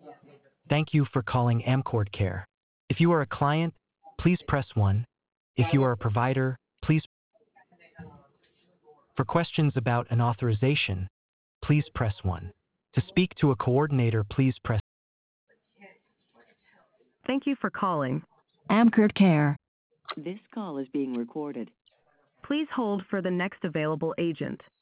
Thank you for calling Amcord Care. If you are a client, please press 1. If you are a provider, please. For questions about an authorization, please press 1. To speak to a coordinator, please press. Thank you for calling Amcord Care. This call is being recorded. Please hold for the next available agent.